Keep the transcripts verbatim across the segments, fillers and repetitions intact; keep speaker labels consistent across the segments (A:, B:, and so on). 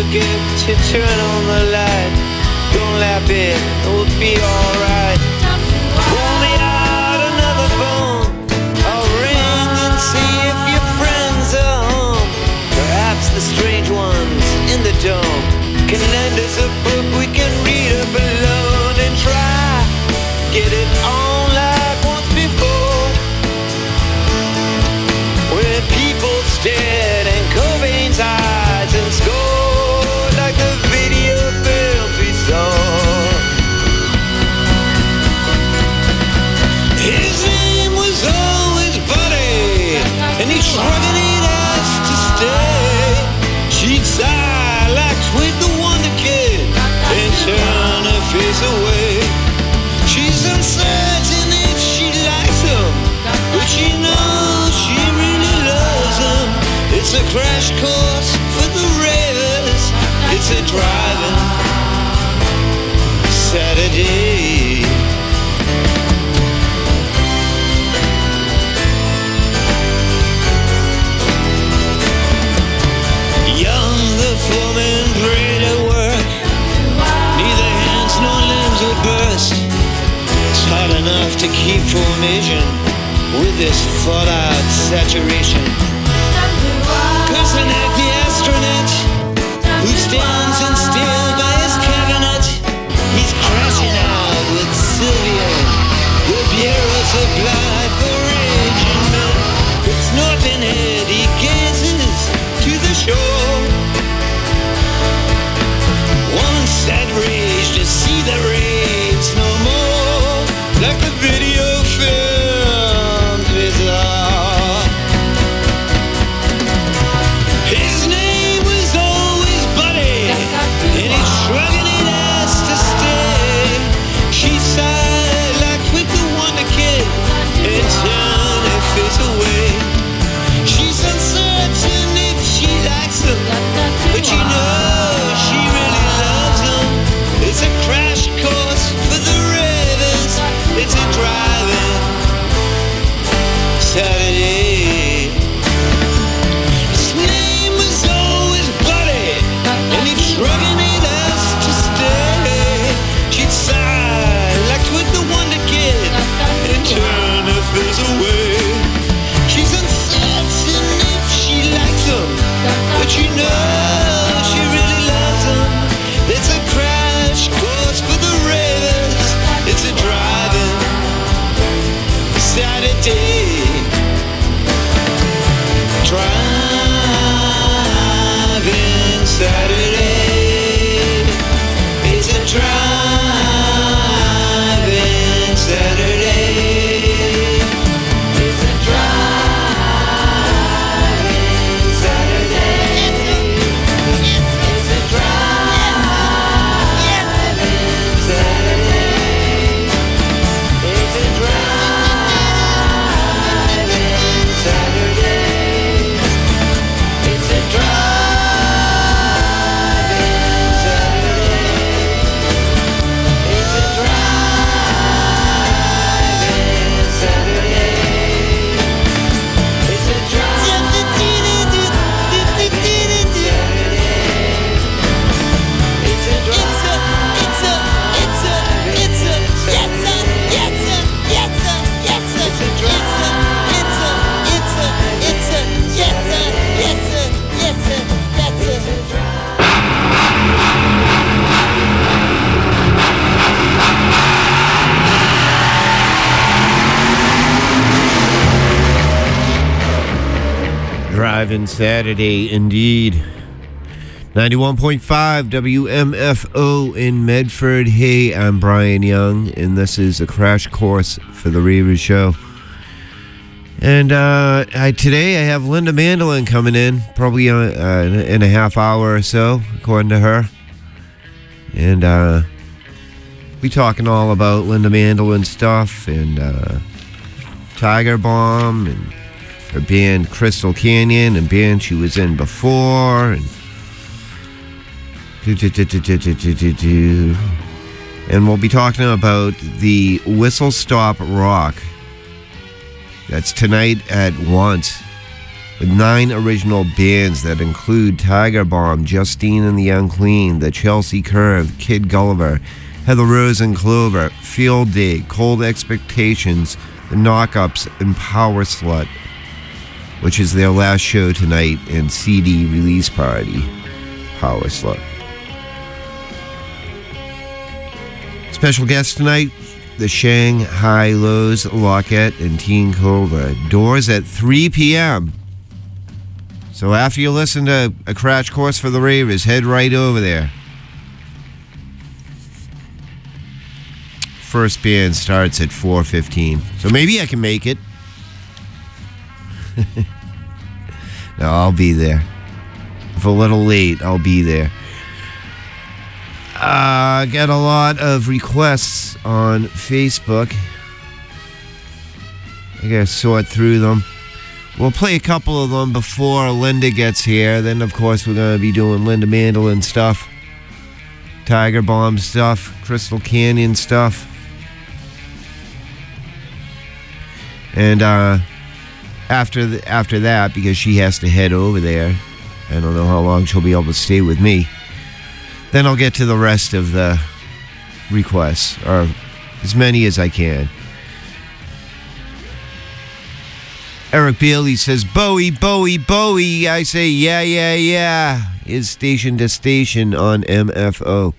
A: forget to turn on the light. Don't laugh it, it'll be alright. Pull me out another phone. I'll ring and see if your friends are home. Perhaps the strange ones in the dome can lend us a book we can read up alone and try get it on like once before, when people stared in Cobain's eyes and scored like the video films we saw. His name was always Buddy, and he shrugged and he'd ask to stay. She'd sigh like Twig the Wonder Kid and turn her face away. She's uncertain if she likes him, but she knows she really loves him. It's a crash course for the ravers. It's a driving Saturday. Young, the foreman prayed at work. Neither hands nor limbs would burst. It's hard enough to keep formation with this fallout saturation. Cursing at the astronaut who stands in still by his cabinet. He's crashing out with Sylvia. The bureau supplied for raging men. It's nothing head, he gazes to the shore. One sad rage to see the raids no more, like the video films we saw. His name was always Buddy, and he'd shrug and he'd ask to stay. She sighed like Twig the Wonder Kid and turned her face away. She's uncertain if she likes him, but she knows she really loves him. It's a crash course for the ravers. It's a driving Saturday. His name was always Buddy, and he'd shrug and he'd ask to stay. She'd sigh like Twig the Wonder Kid and turn her face away. She's uncertain if she likes him, but she knows she really loves him. It's a crash course for the ravers. It's a driving Saturday. Driving Saturday. It's a driving Saturday. It's a driving Saturday. It's a, it's, it's a driving Saturday. It's a driving Saturday. It's a driving Saturday. It's a driving Saturday. It's a driving It's a it's a it's a it's a yes sir, yes sir, yes sir, yes sir. It's a it's a it's a it's a yes sir, yes sir, yes sir, that's it.
B: Driving Saturday, indeed. ninety-one point five W M F O in Medford. Hey, I'm Brian Young, and this is a crash course for the Ravers Show. And uh, I, today I have Linda Mandolin coming in, probably uh, uh, in a half hour or so, according to her. And uh, we talking all about Linda Mandolin stuff and uh, Tiger Bomb and her band Crystal Canyon and band she was in before. And and we'll be talking about the Whistle Stop Rock. That's tonight at Once with nine original bands that include Tiger Bomb, Justine and the Unclean, The Chelsea Curve, Kid Gulliver, Heather Rose and Clover, Field Day, Cold Expectations, The Knockups, and Power Slut, which is their last show tonight and C D release party. Power Slut. Special guest tonight, the Shanghai Lows, Lockette, and Teen Cobra. Doors at three p.m. So after you listen to A Crash Course for the Ravers, head right over there. First band starts at four fifteen. So maybe I can make it. No, I'll be there. If a little late, I'll be there. I uh, got a lot of requests on Facebook. I gotta sort through them. We'll play a couple of them before Linda gets here. Then, of course, we're gonna be doing Linda Mandolin stuff, Tiger Bomb stuff, Crystal Canyon stuff. And uh, after the, after that, because she has to head over there, I don't know how long she'll be able to stay with me. Then I'll get to the rest of the requests, or as many as I can. Eric Bailey says, Bowie, Bowie, Bowie. I say, yeah, yeah, yeah. Is station to station on M F O.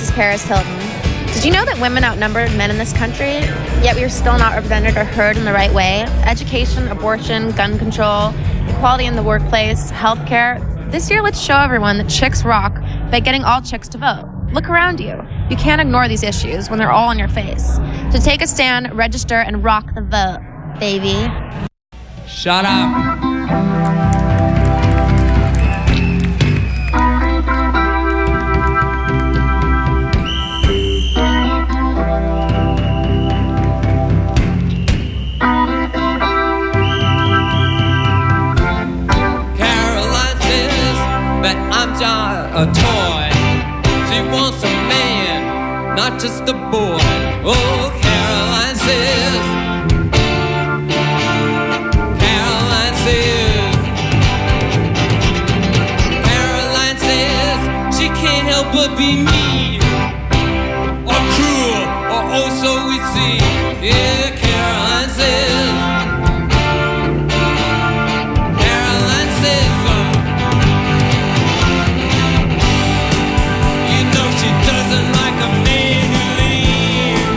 C: Miss Paris Hilton. Did you know that women outnumbered men in this country? Yet we are still not represented or heard in the right way? Education, abortion, gun control, equality in the workplace, healthcare. This year, let's show everyone that chicks rock by getting all chicks to vote. Look around you. You can't ignore these issues when they're all in your face. To take a stand, register, and rock the vote, baby.
D: Shut up. A toy. She wants a man, not just a boy. Oh, Caroline says. Caroline says. Caroline says she can't help but be mean or cruel or oh so we see. Yeah, Caroline says. Caroline says. Uh, She doesn't like a man who leaves.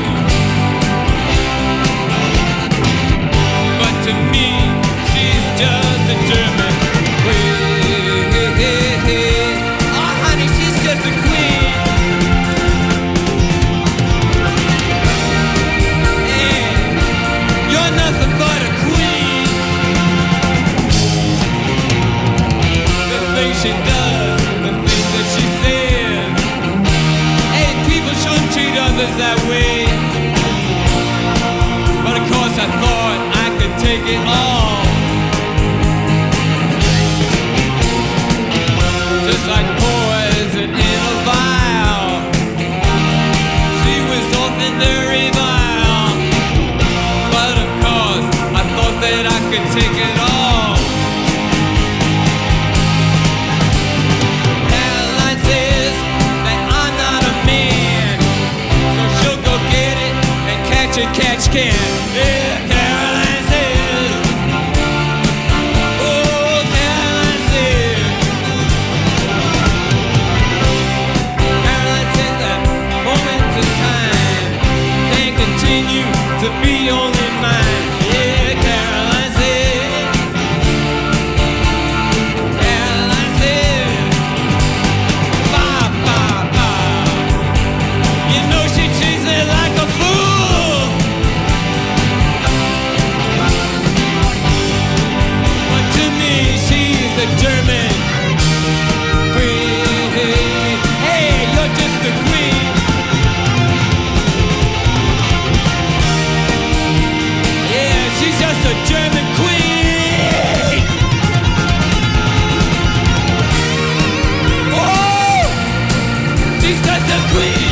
D: But to me, she's just a German queen. Oh, honey, she's just a queen. And you're nothing but a queen. The things she does, the things that she says. Shouldn't treat others that way. But of course I thought I could take it all. Just like poison in a vial. She was often very vile. But of course I thought that I could take it all. Caroline says that I'm not a man. Catch a catch can. Yeah, Caroline says. Oh, Caroline says. Caroline says that moments of time can't continue to be only mine. Yeah, Caroline says. Caroline says. Ba, ba, ba. You know she treats me like a fool. A German queen. Hey, you're just a queen. Yeah, she's just a German queen. Oh, she's just a queen.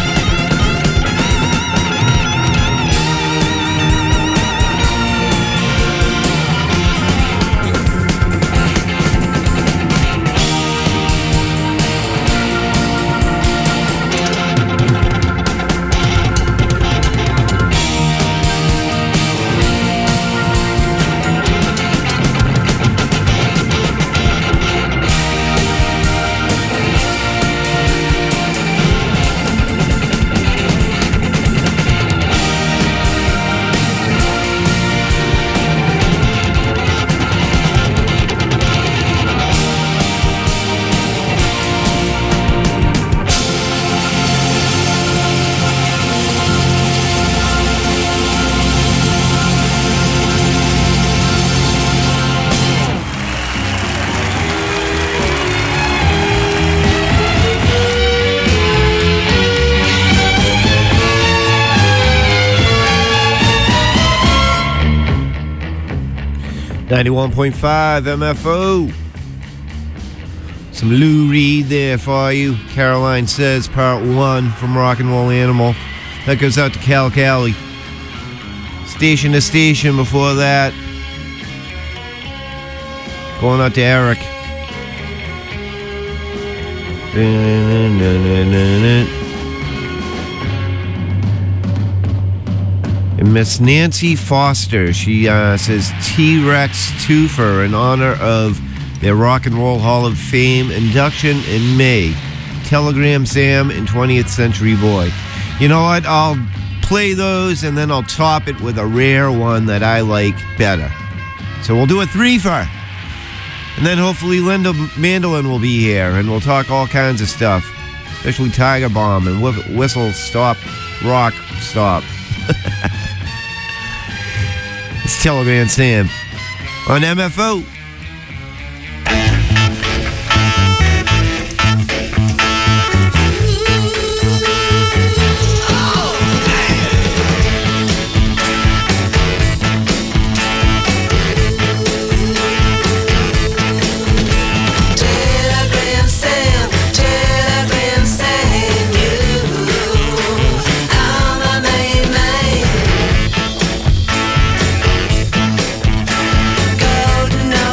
B: ninety-one point five M F O. Some Lou Reed there for you. Caroline Says, part one from Rock and Roll Animal. That goes out to Cal Cali. Station to Station before that. Going out to Eric. And Miss Nancy Foster, she uh, says T-Rex Twofer in honor of their Rock and Roll Hall of Fame induction in May. Telegram Sam, and twentieth Century Boy. You know what? I'll play those and then I'll top it with a rare one that I like better. So we'll do a three-fer. And then hopefully Linda Mandolin will be here and we'll talk all kinds of stuff, especially Tiger Bomb and wh- Whistle Stop Rock Stop. It's Telegram Sam on M F O.
E: Golden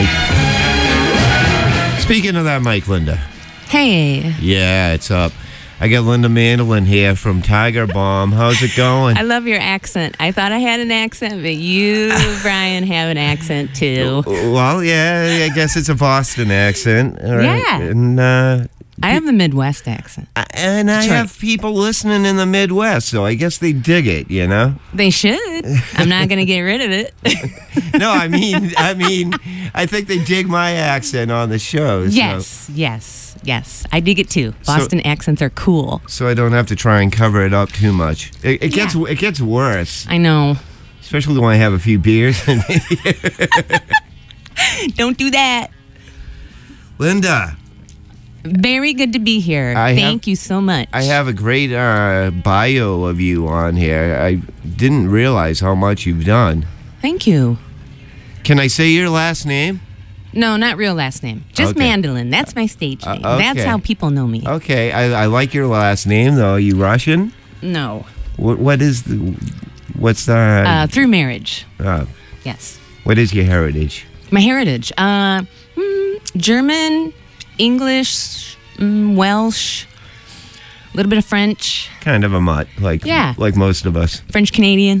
B: Speaking of that mic, Linda.
E: Hey.
B: Yeah, it's up. I got Linda Mandolin here from Tiger Bomb. How's it going?
E: I love your accent. I thought I had an accent, but you, Brian, have an accent too.
B: Well, yeah, I guess it's a Boston accent. All right.
E: Yeah.
B: And, uh,
E: I have the Midwest accent.
B: and I
E: Detroit.
B: have people listening in the Midwest, so I guess they dig it, you know?
E: They should. I'm not going to get rid of it.
B: No, I mean, I mean, I think they dig my accent on the show. So,
E: Yes, yes, yes. I dig it too. Boston accents are cool.
B: so I don't have to try and cover it up too much. It, it gets
E: Yeah.
B: it gets worse,
E: I know.
B: especially when I have a few beers.
E: Don't do that.
B: Linda,
E: Very good to be here.
B: I
E: Thank
B: have-
E: you so much.
B: I have a great uh, bio of you on here. I didn't realize how much you've done.
E: Thank you.
B: Can I say your last name?
E: No, not real last name. Just
B: Okay.
E: Mandolin. That's my stage
B: Uh,
E: name. That's
B: okay.
E: how people know me.
B: Okay, I, I like your last name though. Are you Russian?
E: No.
B: What what is the what's the
E: Uh, through marriage.
B: uh,
E: Yes.
B: what is your heritage?
E: My heritage. Uh, mm, German, English, mm, Welsh, a little bit of French,
B: Kind of a mutt, like
E: Yeah.
B: like most of us.
E: French Canadian.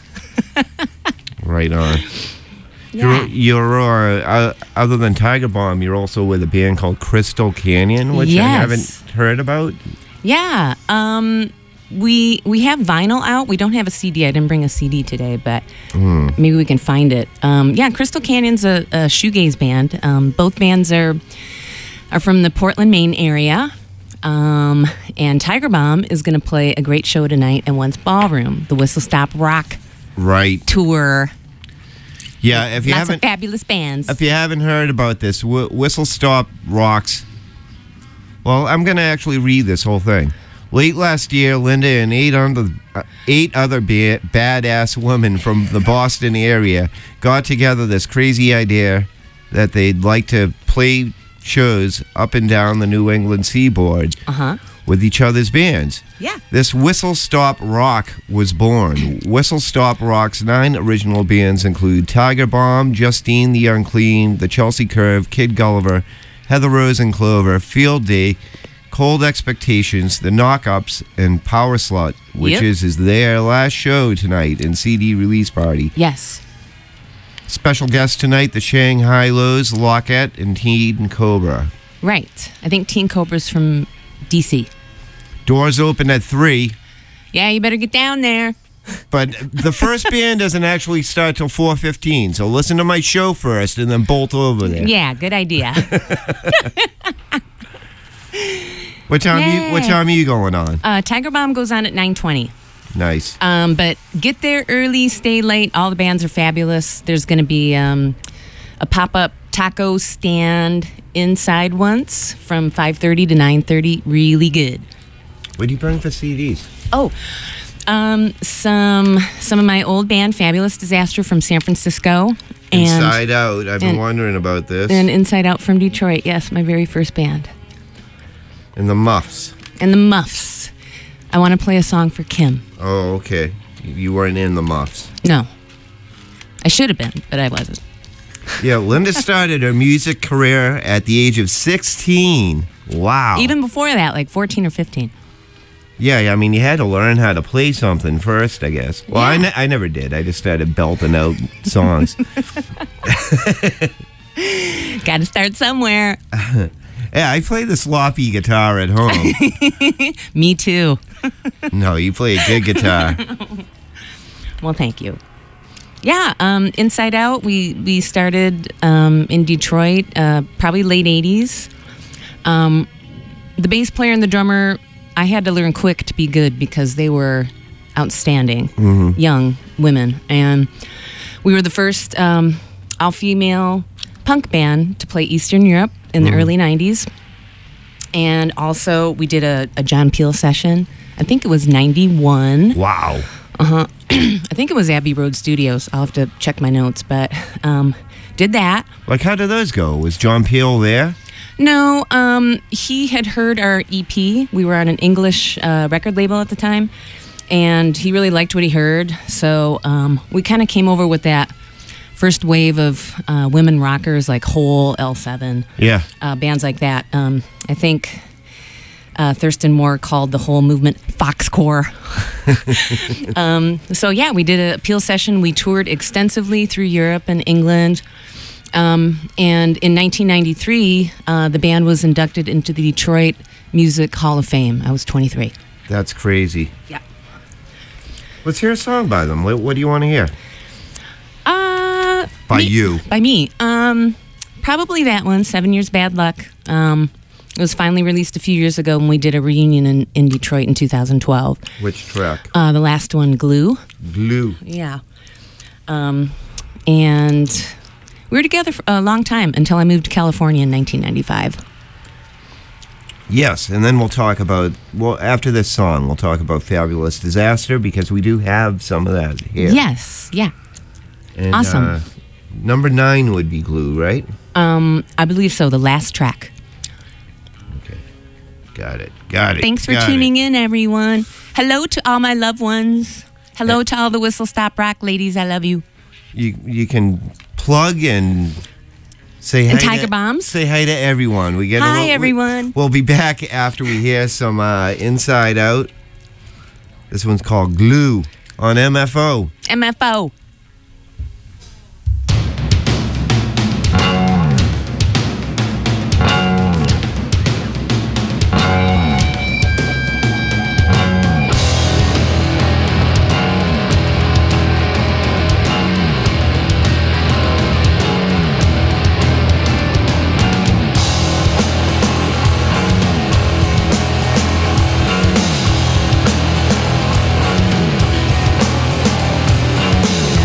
B: Right on.
E: Yeah.
B: You're, you're uh, uh, other than Tiger Bomb, you're also with a band called Crystal Canyon, which I
E: Yes.
B: haven't heard about.
E: Yeah. Um, we we have vinyl out. We don't have a C D. I didn't bring a C D today, but maybe we can find it. Um, yeah, Crystal Canyon's a, a shoegaze band. Um, both bands are are from the Portland, Maine area. Um, and Tiger Bomb is going to play a great show tonight at Once Ballroom, the Whistle Stop Rock
B: Right.
E: tour.
B: Yeah. If you
E: Lots of
B: haven't
E: fabulous bands.
B: if you haven't heard about this, Wh- Whistle Stop Rocks. Well, I'm going to actually read this whole thing. Late last year, Linda and eight other, uh, eight other ba- badass women from the Boston area got together this crazy idea that they'd like to play shows up and down the New England seaboard
E: Uh-huh.
B: with each other's bands.
E: Yeah.
B: This Whistle Stop Rock was born. Whistle Stop Rock's nine original bands include Tiger Bomb, Justine the Unclean, The Chelsea Curve, Kid Gulliver, Heather Rose and Clover, Field Day, Cold Expectations, The Knockups, and Power Slut, which
E: Yep.
B: is, is their last show tonight and C D release party.
E: Yes.
B: Special guests tonight, the Shanghai Lows, Lockette, and Teen Cobra.
E: Right. I think Teen Cobra's from D C.
B: Doors open at three.
E: Yeah, you better get down there.
B: But the first band doesn't actually start till four fifteen, so listen to my show first and then bolt over there.
E: Yeah, good idea.
B: What time you what
E: Yay.
B: time are you going on?
E: Uh, Tiger Bomb goes on at nine twenty.
B: Nice.
E: Um, but get there early, stay late. All the bands are fabulous. There's going to be um, a pop-up taco stand inside once from five thirty to nine thirty. Really good.
B: What do you bring for C Ds?
E: Oh, um, some some of my old band, Fabulous Disaster from San Francisco. And,
B: Inside Out. I've been
E: and-
B: wondering about this.
E: and Inside Out from Detroit. Yes, my very first band.
B: And the Muffs.
E: And the Muffs. I want to play a song for Kim.
B: Oh, okay. You weren't in the Muffs.
E: No. I should have been, but I wasn't.
B: Yeah, Linda started her music career at the age of sixteen. Wow.
E: Even before that, like fourteen or fifteen.
B: Yeah, I mean, you had to learn how to play something first, I guess. Well, I,
E: Yeah.
B: ne- I never did. I just started belting out songs.
E: Got to start somewhere.
B: Yeah, I play the sloppy guitar at home.
E: Me too.
B: No, you play a good guitar.
E: Well, thank you. Yeah, um, Inside Out, we, we started um, in Detroit, uh, probably late eighties. Um, the bass player and the drummer, I had to learn quick to be good because they were outstanding, young women. And we were the first um, all-female punk band to play Eastern Europe in the early nineties. And also, we did a, a John Peel session. I think it was ninety-one.
B: Wow.
E: I think it was Abbey Road Studios. I'll have to check my notes, but um, did that.
B: Like, how did those go? Was John Peel there?
E: No, um, he had heard our E P. We were on an English uh, record label at the time, and he really liked what he heard. So um, we kind of came over with that first wave of uh, women rockers like Hole, L seven,
B: Yeah.
E: uh, bands like that. Um, I think uh, Thurston Moore called the whole movement Foxcore. um, so yeah, we did a Peel session. We toured extensively through Europe and England. Um, and in nineteen ninety-three, uh, the band was inducted into the Detroit Music Hall of Fame. I was twenty-three.
B: That's crazy.
E: Yeah.
B: Let's hear a song by them. What, what do you want to hear?
E: Uh,
B: By
E: me-
B: you.
E: By me. Um, probably that one, Seven Years Bad Luck. Um, it was finally released a few years ago when we did a reunion in, in Detroit in two thousand twelve.
B: Which track?
E: Uh, the last one, Glue.
B: Glue.
E: Yeah. Um, and we were together for a long time until I moved to California in nineteen ninety-five.
B: Yes, and then we'll talk about, well, after this song, we'll talk about Fabulous Disaster, because we do have some of that here.
E: Yes. Yeah.
B: And,
E: Awesome.
B: Uh, number nine would be Glue, right?
E: Um, I believe so. The last track.
B: Okay. Got it. Got it.
E: Thanks for
B: Got
E: tuning
B: it.
E: in, everyone. Hello to all my loved ones. Hello to all the Whistle Stop Rock ladies. I love you.
B: You, you can plug and say
E: And
B: hi
E: Tiger
B: to,
E: Bombs.
B: Say hi to everyone. We get a
E: Hi,
B: little- we-
E: everyone.
B: We'll be back after we hear some uh, Inside Out. This one's called Glue on M F O.
E: M F O.
A: Glue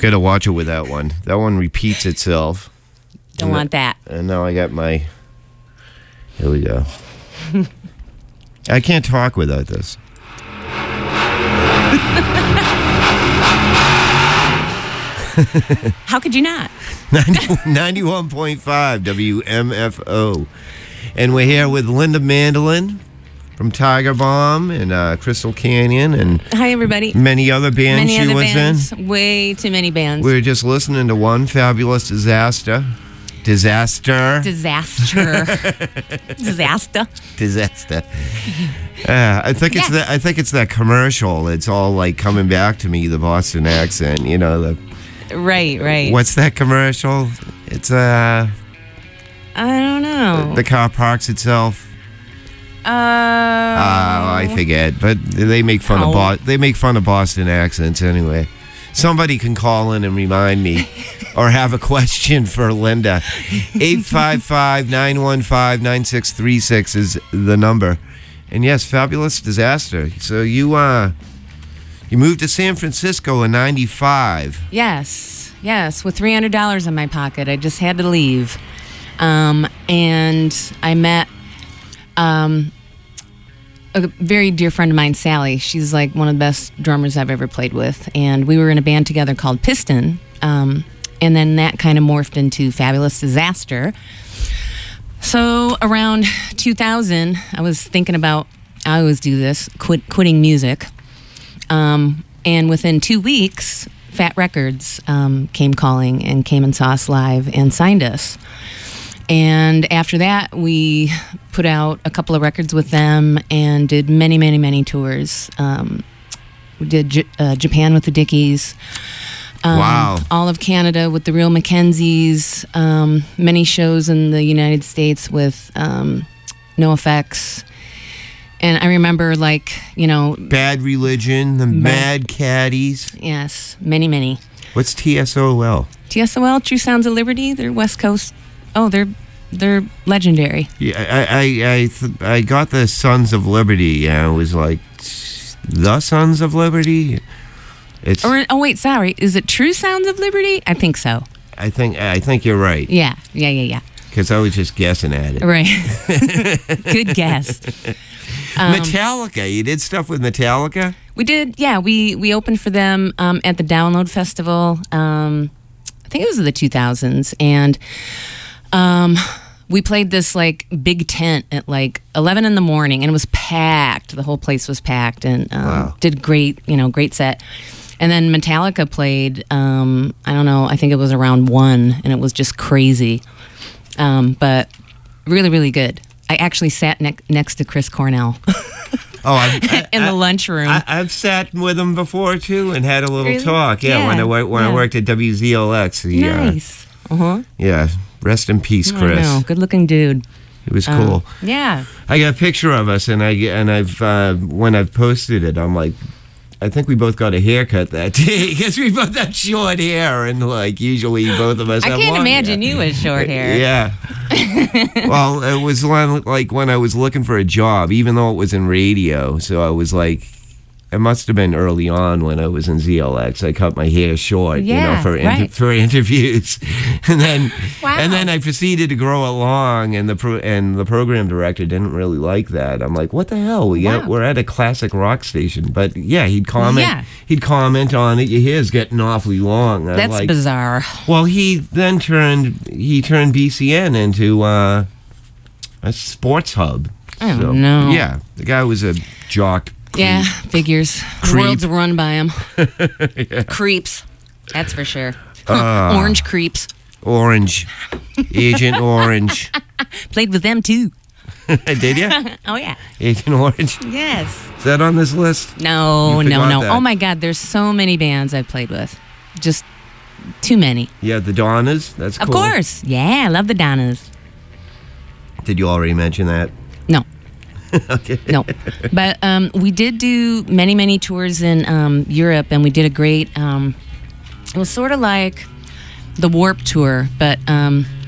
B: got to watch it with that one. That one repeats itself.
E: Don't want that.
B: And now I got my. Here we go. I can't talk without this.
E: How could you not?
B: ninety-one point five W M F O. And we're here with Linda Mandolin from Tiger Bomb and uh, Crystal Canyon and
E: Hi, everybody.
B: many other bands
E: Many
B: she
E: other
B: was
E: bands.
B: in.
E: Way too many bands.
B: We were just listening to One Fabulous Disaster. Disaster.
E: Disaster. Disaster.
B: Disaster. Uh, I think it's
E: Yeah.
B: that. I think it's that commercial. It's all like coming back to me, the Boston accent. You know the.
E: Right, right.
B: What's that commercial? It's uh
E: I don't know.
B: the car parks itself.
E: Uh,
B: Oh, I forget. But they make fun of
E: Oh.
B: Bo- they make fun of Boston accents anyway. Somebody can call in and remind me, or have a question for Linda. eight five five, nine one five, nine six three six is the number. And yes, Fabulous Disaster. So you uh you moved to San Francisco in ninety-five.
E: Yes, yes. With three hundred dollars in my pocket, I just had to leave. Um, and I met um, a very dear friend of mine, Sally. She's like one of the best drummers I've ever played with. And we were in a band together called Piston. Um, and then that kind of morphed into Fabulous Disaster. So around two thousand, I was thinking about, I always do this, quit, quitting music. Um, and within two weeks, Fat Records um, came calling and came and saw us live and signed us. And after that, we put out a couple of records with them and did many, many, many tours. Um, we did J- uh, Japan with the Dickies. Um,
B: Wow.
E: All of Canada with the Real Mackenzies. Um, many shows in the United States with um, NoFX. And I remember, like, you know,
B: Bad Religion, the Mad Caddies.
E: yes, many, many.
B: What's T S O L?
E: T S O L, True Sounds of Liberty. They're West Coast. Oh, they're they're legendary.
B: Yeah, I I I, th- I got the Sons of Liberty, and it was like the Sons of Liberty. It's.
E: Or oh wait, sorry, is it True Sounds of Liberty? I think so.
B: I think I think you're right,
E: Yeah, yeah, yeah, yeah.
B: because I was just guessing at it.
E: Right. Good guess. Um,
B: Metallica, you did stuff with Metallica.
E: We did, yeah. We we opened for them um, at the Download Festival. Um, I think it was in the two thousands, and um, we played this like big tent at like eleven in the morning, and it was packed. The whole place was packed, and um,
B: Wow.
E: did great, you know, great set. And then Metallica played. Um, I don't know. I think it was around one, and it was just crazy, um, but really, really good. I actually sat ne- next to Chris Cornell
B: Oh, I've, I,
E: in the
B: I,
E: lunchroom.
B: I, I've sat with him before too, and had a little
E: Really?
B: talk. Yeah, when
E: Yeah,
B: I wor- when I
E: yeah.
B: worked at W Z L X. The,
E: Nice. Uh huh.
B: Uh, yeah, rest in peace,
E: I
B: Chris.
E: know. Good looking dude.
B: It was
E: Um,
B: cool.
E: Yeah.
B: I got a picture of us, and I and I've uh, when I've posted it, I'm like, I think we both got a haircut that day because we both had short hair, and like usually both of us.
E: I
B: have
E: can't
B: long
E: imagine
B: hair.
E: you with short hair.
B: Yeah. Well, it was when, like when I was looking for a job, even though it was in radio. So I was like, it must have been early on when I was in Z L X. I cut my hair short, you know,
E: Yeah,
B: for inter-
E: right.
B: for interviews, and then
E: Wow.
B: and then I proceeded to grow it long, and the pro- and the program director didn't really like that. I'm like, what the hell? We got,
E: Wow.
B: we're at a classic rock station, but yeah, he'd comment.
E: Yeah.
B: He'd comment on it. Your hair's getting awfully long. I'm
E: That's
B: like,
E: bizarre.
B: well, he then turned he turned B C N into uh, a sports hub.
E: Oh,
B: So,
E: no.
B: Yeah, the guy was a jock.
E: Yeah, figures. The
B: Creep.
E: world's run by him. Creeps. That's for sure.
B: Uh.
E: Orange creeps.
B: Orange, Agent Orange.
E: Played with them too.
B: Did you?
E: Oh yeah.
B: Agent Orange.
E: Yes.
B: Is that on this list?
E: No,
B: You
E: no,
B: forgot
E: no.
B: that.
E: Oh my God, there's so many bands I've played with. Just too many.
B: Yeah, the Donnas. That's
E: Of
B: cool.
E: course. Yeah, I love the Donnas.
B: Did you already mention that?
E: No.
B: Okay.
E: No, but um, we did do many, many tours in um, Europe, and we did a great. Um, it was sort of like the Warp Tour, but um,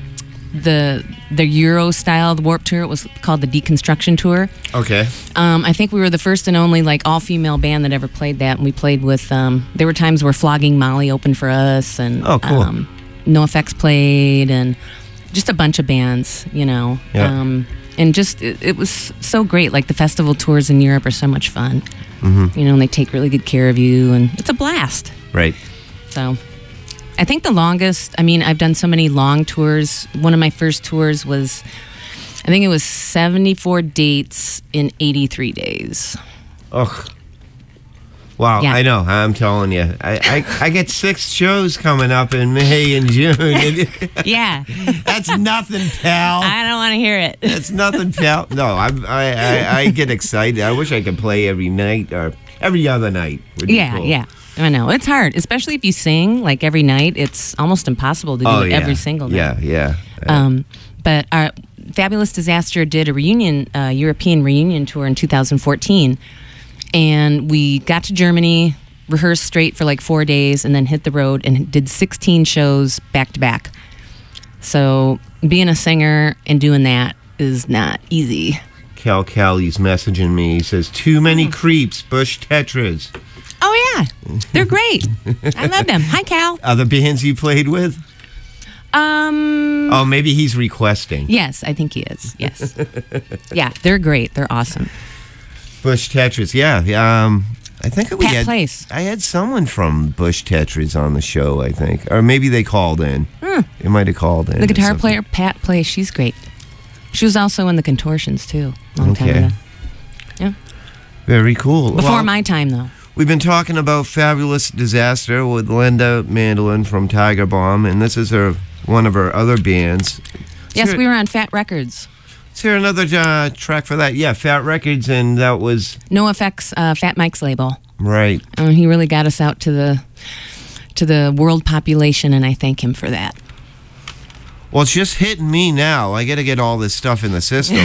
E: the the Euro style Warped Tour. It was called the Deconstruction Tour.
B: Okay.
E: Um, I think we were the first and only like all female band that ever played that, and we played with. Um, there were times where Flogging Molly opened for us, and
B: Oh, cool.
E: um, NoFX played, and just a bunch of bands, you know.
B: Yeah.
E: Um, and just it, it was so great. Like the festival tours in Europe are so much fun. Mm-hmm. You know, and they take really good care of you, and it's a blast.
B: Right.
E: So, I think the longest, I mean, I've done so many long tours. One of my first tours was, I think it was seventy-four dates in eighty-three days.
B: Ugh. Wow,
E: Yeah.
B: I know. I'm telling you. I, I, I get six shows coming up in May and June.
E: Yeah.
B: That's nothing, pal.
E: I don't want to hear it.
B: That's nothing, pal. No, I'm, I, I I get excited. I wish I could play every night or every other night. Would be
E: Yeah,
B: cool.
E: yeah. I know. It's hard, especially if you sing like every night. It's almost impossible to do
B: Oh,
E: it
B: yeah.
E: every single night.
B: Yeah, yeah.
E: Um, but our Fabulous Disaster did a reunion, uh, European reunion tour in two thousand fourteen. And we got to Germany, rehearsed straight for like four days, and then hit the road and did sixteen shows back to back. So being a singer and doing that is not easy.
B: Cal Callie's messaging me. He says, too many creeps, Bush Tetras.
E: Oh, yeah. They're great. I love them. Hi, Cal.
B: Other bands you played with?
E: Um,
B: Oh, maybe he's requesting.
E: yes, I think he is. Yes. Yeah, they're great. They're awesome.
B: Bush Tetris, yeah. Um, I think we
E: Pat
B: had.
E: Place.
B: I had someone from Bush Tetris on the show. I think, or maybe they called in.
E: Hmm.
B: They might have called in.
E: The
B: or
E: guitar
B: something.
E: player, Pat Place, she's great. She was also in the Contortions, too, a long time
B: Okay.
E: ago. Yeah.
B: Very cool.
E: Before
B: Well,
E: my time, though.
B: We've been talking about Fabulous Disaster with Linda Mandolin from Tiger Bomb, and this is her one of her other bands.
E: Yes,
B: Sure.
E: we were on Fat Records.
B: Let's hear another uh, track for that. Yeah, Fat Records, and that was
E: NoFX, uh, Fat Mike's label.
B: right.
E: Uh, he really got us out to the to the world population, and I thank him for that.
B: Well, it's just hitting me now. I got to get all this stuff in the system.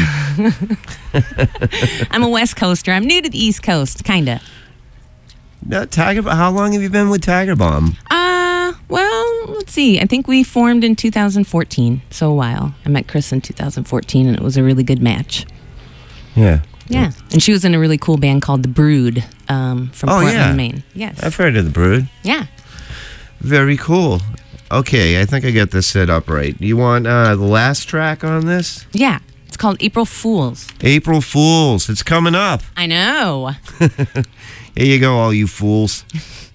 E: I'm a West Coaster. I'm new to the East Coast, kind of.
B: No, Tiger. How long have you been with Tiger Bomb?
E: Uh, well, let's see. I think we formed in two thousand fourteen, so a while. I met Chris in two thousand fourteen, and it was a really good match.
B: Yeah.
E: Yeah, and she was in a really cool band called The Brood um, from
B: Oh,
E: Portland,
B: yeah.
E: Maine. Yes.
B: I've heard of the Brood.
E: Yeah.
B: Very cool. Okay, I think I got this set up right. You want uh, the last track on this?
E: Yeah. It's called April Fools.
B: April Fools. It's coming up.
E: I know.
B: Here you go, all you fools.